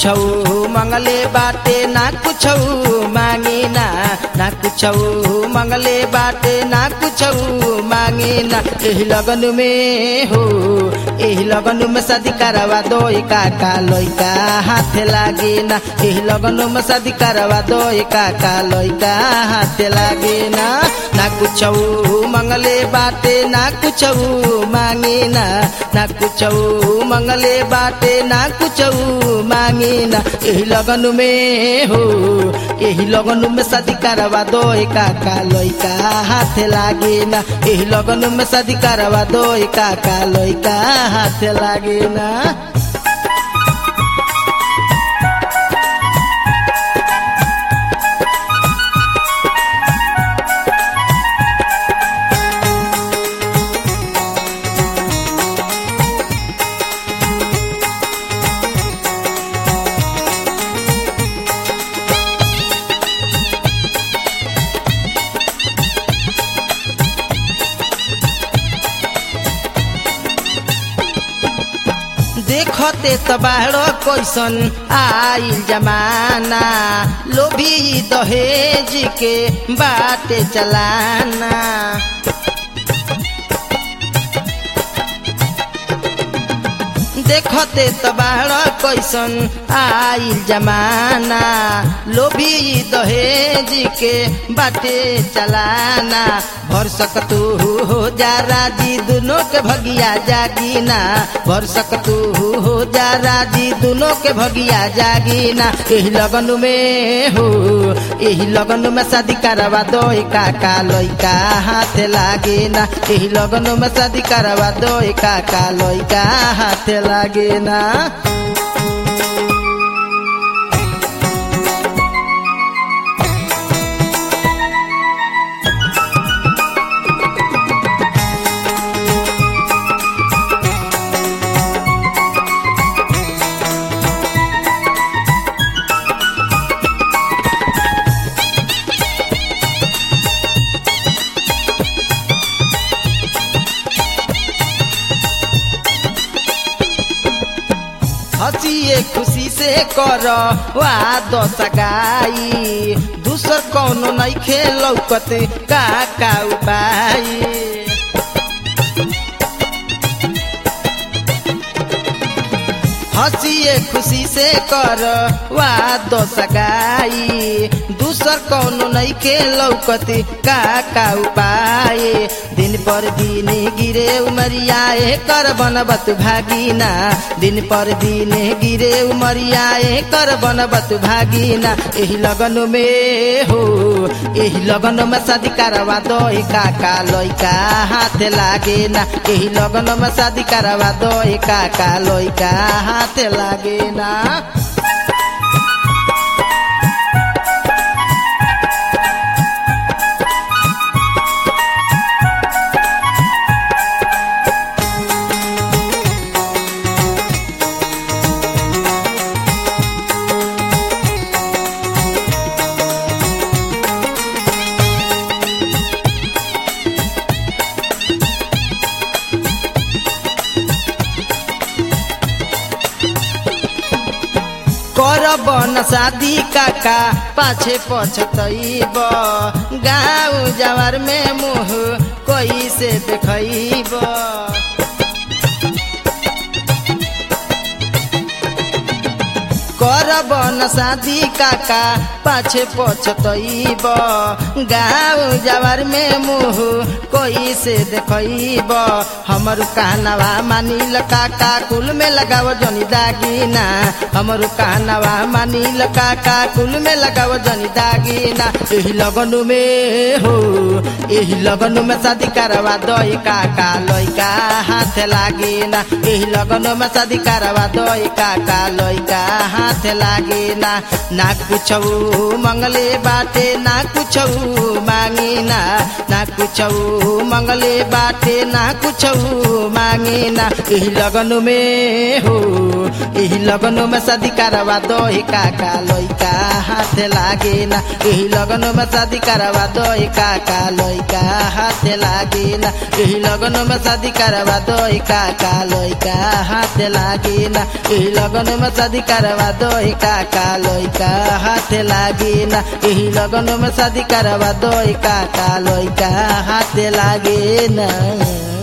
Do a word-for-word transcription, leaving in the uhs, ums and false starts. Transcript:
कुछौ मंगले बाटे ना कुछौ मांगिना ना कुछौ मंगले बाटे ना कुछौ मांगिना एही लगन में हो एही लगन में शादी करवा दो काका लइका हाथ लागे ना एही लगन में शादी करवा दो काका लइका हाथ लागे ना ना कुछौ मंगले बाटे ना कुछौ मांगिना ना कुछौ मंगले बाटे ना कुछौ मांगिना एही लगन में हो एही लगन में शादी करवा दो काका लइका हाथ लागे ना एही लगन में शादी करवा दो काका लइका हाथ लागे ना। देखते तबाड़ो कैसन आइल जमाना लोभी दहेज के बाटे चलाना देखते तबाड़ कैसन आइल जमाना लोभी दहेज के बाटे चलाना भर सकतू हो जा राजी दोनों के भगिया जागीना भर सकतू हो जा राजी दोनों के भगिया जागीना एही लगन में हो एही लगन में शादी करवा दो काका लइका हाथ लागे ना एही लगन में शादी करवा दो काका लइका हाथ लागे ना। हंसिए खुशी से कर वादो सगाई दूसर कौनो नइखे लौकत काका उपाय हंसिए खुशी से कर वादो सगाई दूसर कौनो नइखे लौकत काका उपाय दिन पर दिन गिरे उमरिया कर बनबत भागीना दिन पर दिन गिरे उमरिया कर बनबत भागीना एही लगन में हो एही लगन में शादी करवा दो काका लइका हाथ लागे ना एही लगन में शादी करवा दो काका लइका हाथ लागे ना। करब न शादी काका पाछे पछतैब गाँव जवार में मुँह कैसे देखैब करब न शादी काका पाछे पछतैब गाँव जवार में मुँह कैसे देखैब हमर कहनावा मानिल काका कुल में लगाव जनी दागीना हमर कहनावा मानिल काका कुल में लगाव जनी दागीना एही लगन में हो एही लगन में शादी करवा दो काका लइका हाथ लागेना एही लगन में शादी करवा दो काका लइका हाथ लागेना ना कुछौ मंगले बाटे ना कुछौ मांगिना ना कुछौ मंगले बाटे ना कुछौ मांगे ना एही लगन में हो एही लगन में शादी करवा दो काका लइका हाथ लागे ना एही लगन में शादी करवा दो काका लइका हाथ लागे ना एही लगन में शादी करवा दो काका लइका हाथ लागे ना एही लगन में शादी करवा दो काका लइका हाथ लागे ना एही लगन में शादी करवा दो काका लइका हाथ लागे ना।